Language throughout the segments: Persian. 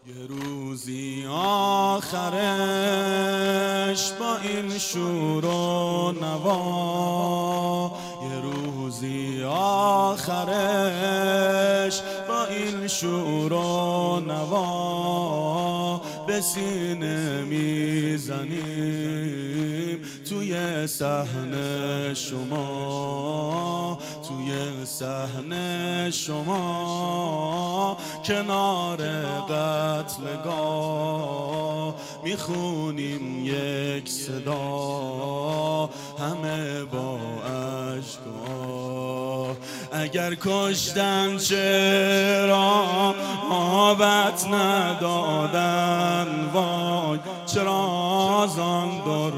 یه روزی آخرش با این شور و نوا، یه روزی آخرش با این شور و نوا به سینه میزنیم توی صحنه شما، توی صحنه شما کنار قتلگاه میخونیم یک صدا همه با اشک‌ها. اگر کشتن چرا آبت ندادن، وای چرا زان در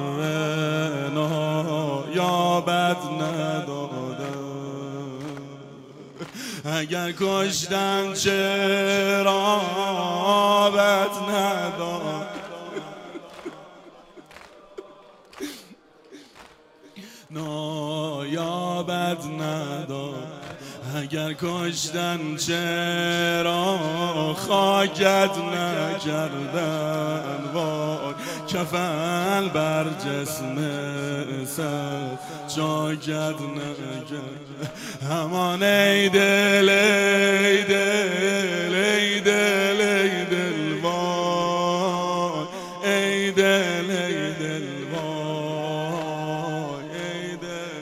نایابت ندادن. اگر کشتن چرا آبت ندادن، نایابت نداد. اگر کشتن چرا خاکت نکردن، وای کفن بر جسم سر جاکت نکرد. همان ای دل ای دل ای دل ای دل وای، ای دل ای دل وای، ای دل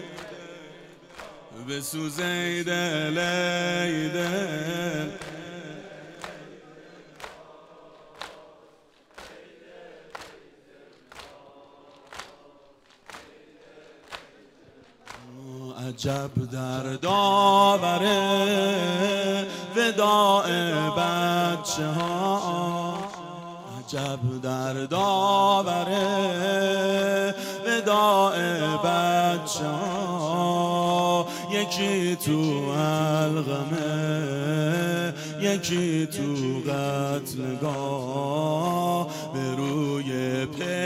بسوز ای دل ای دل. عجب درد آوره وداع بچه ها، عجب درد آوره وداع بچه ها. یکی تو علقمه، یکی تو قتلگاه، به روی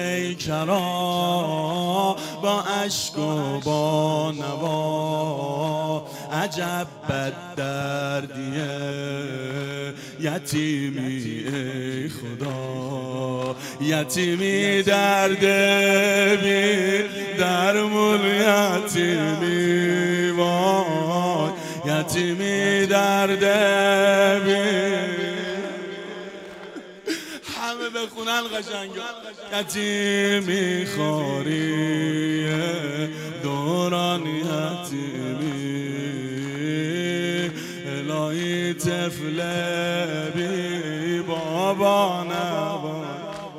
پیکرا با اشک و با نوا. عجب بد دردیه یتیمی ای خدا، یتیمی درده بی درمون یتیمی، وای یتیمی درده بی. همه بخونن قشنگا. یتیمی خاریه دوران یتیمی، الهی طفل بی بابا نبا.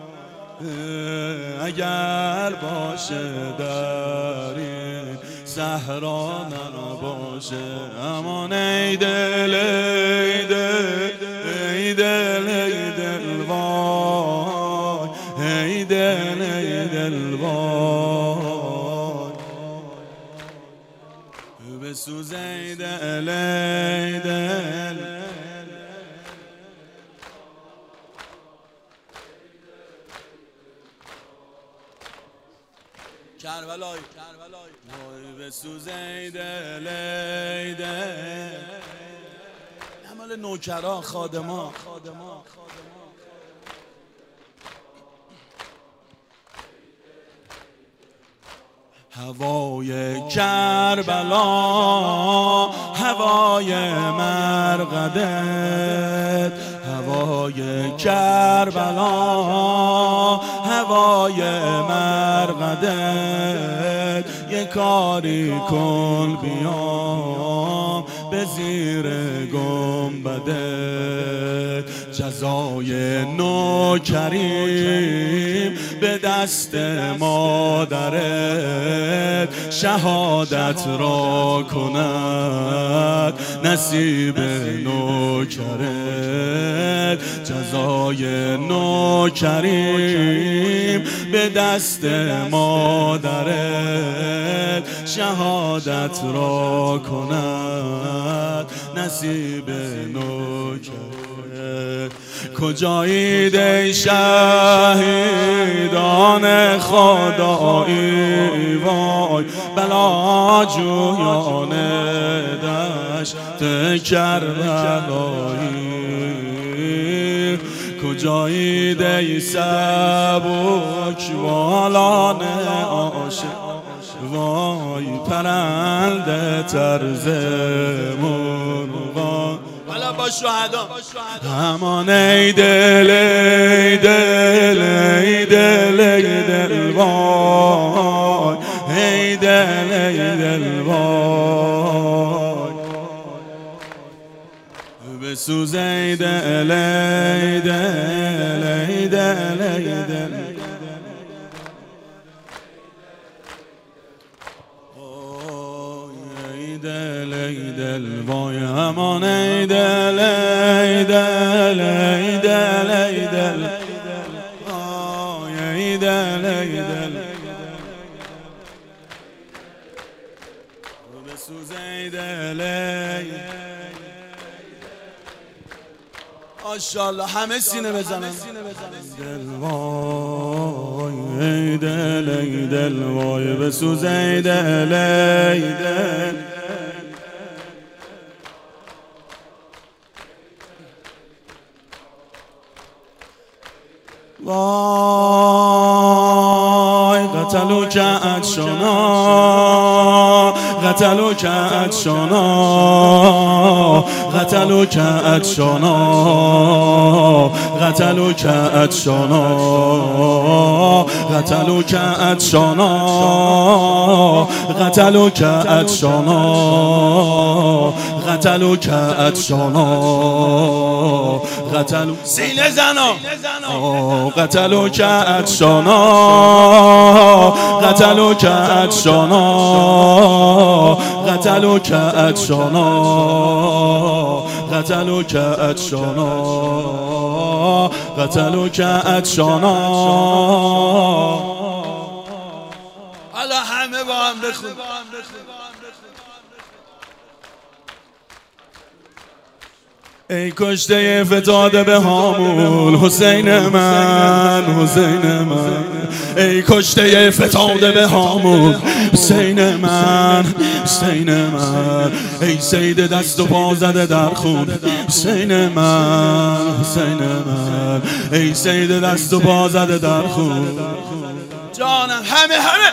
اگر باشه در این صحرا نباشه، امان ای دل ای دل ای دل ای دل وای، ای دل ای دل وای، بسوز ای دل ای دل. کربلای وای بسوز ای دل ای دل. عمل نوکرا خادما. هوای کربلا هوای مرقدت، هوای کربلا هوای مرقدت. یه کاری کن بیام به زیر گنبدت، جزای نوکریم به دست مادرت. شهادت را کند نصیب نوکرت، جزای نوکریم به دست مادرت. شهادت را کند نصیب نوکرت. کجایید ای شهیدان خدایی، وای بلاجویان دشت کربلایی. کجایید ای سبک بالان عاشق وای پرنده طرز مرغان حالا با شهدا همان ای دل ای دل ای دل ای دل وای ای دل ای دل وای بسوز ای دل ای دل ای دل ای دل دل ای دل وای همان ای دل ای دل ای دل ای دل وای ای دل ای دل بسوز ای دل ای ماشاءالله همه سینه بزنن دل وای ای دل ای دل وای بسوز ای دل ای دل وای قتلو که عطشانا قتلو که عطشانا قتلو که عطشانا قتلو که عطشانا قتلو که عطشانا قتلو که عطشانا قتلو که عطشانا قتلو سینه زنا قتلو که عطشانا قتلو که عطشانا قتلو که عطشانا قتلو که عطشانا قتلو که عطشانا حالا همه با هم بخون ای کشته فتاده به هامون حسین من حسین من ای کشته فتاده به هامون حسین من حسین من ای سید دست و پا زده در خون حسین من حسین من ای سید دست و پا زده در خون جانم همه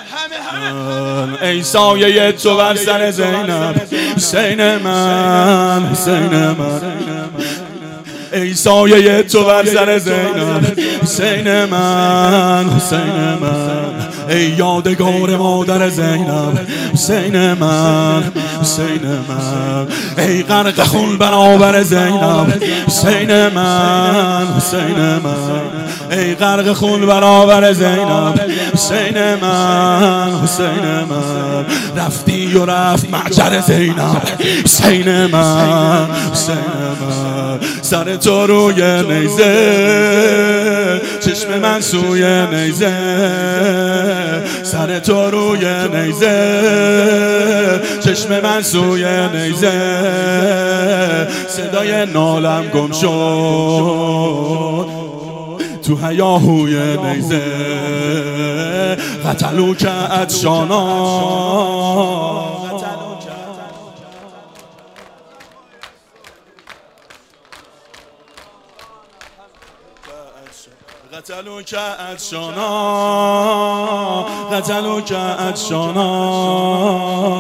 ای سایه تو بر سر زینب حسین من حسین من ای سایه تو بر سر زینب حسین من حسین من ای یادگار مادر زینب حسین من حسین من ای غرق خون برابر زینب حسین من حسین من ای غرق خون برابر زینب حسین من حسین من رفتی و رفت معجر زینب حسین من حسین من سر تو روی نیزه چشم من سوی نیزه سر تو روی نیزه چشم من سوی نیزه صدای نالم گم شد تو هیاهوی نیزه قتلو که عطشانا قتلو که عطشانا قتلو که عطشانا